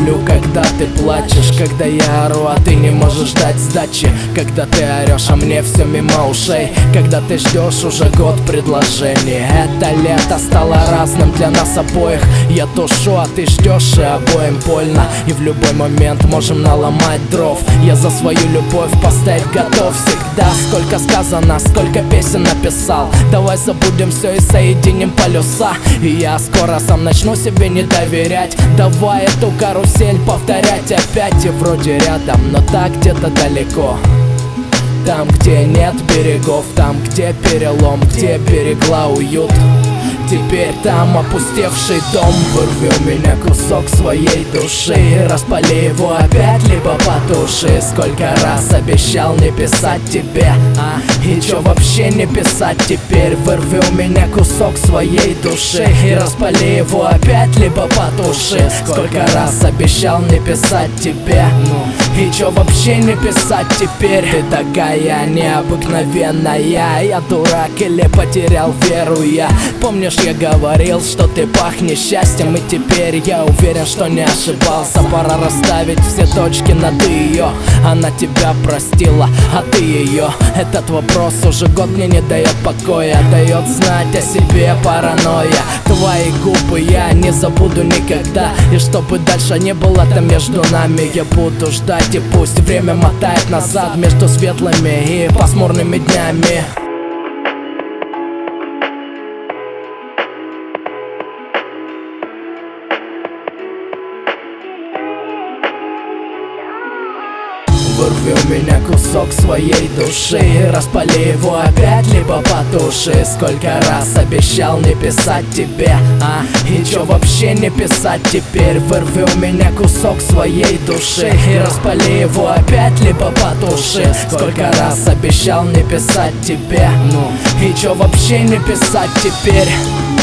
люблю, когда ты плачешь, когда я ору, а ты не можешь дать сдачи, когда ты орешь, а мне все мимо ушей, когда ты ждешь уже год предложений. Это лето стало разным для нас обоих. Я тушу, а ты ждешь, и обоим больно. И в любой момент можем наломать дров. Я за свою любовь поставить готов всегда. Сколько сказано, сколько песен написал. Давай забудем все и соединим полюса. И я скоро сам начну себе не доверять. Давай эту карусель повторять опять. И вроде рядом, но так где-то далеко. Там, где нет берегов, там, где перелом, где берегла уют. Теперь там опустевший дом. Вырви у меня кусок своей души, распали его опять, либо потуши. Сколько раз обещал не писать тебе, и чё вообще не писать теперь? Вырви у меня кусок своей души и распали его опять, либо потуши. Сколько раз обещал не писать тебе, и чё вообще не писать теперь? Ты такая необыкновенная, я дурак или потерял веру я? Помнишь, я говорил, что ты пахнешь счастьем, и теперь я уверен, что не ошибался. Пора расставить все точки над ее. Она тебя простила, а ты ее. Этот вопрос уже год мне не дает покоя, дает знать о себе паранойя. Твои губы я не забуду никогда, и чтобы дальше не было там между нами, я буду ждать, и пусть время мотает назад между светлыми и пасмурными днями. Вырви у меня кусок своей души, распали его опять, либо потуши. Сколько раз обещал не писать тебе, и чё вообще не писать теперь? Вырви у меня кусок своей души и распали его опять, либо потуши. Сколько раз обещал не писать тебе, и чё вообще не писать теперь?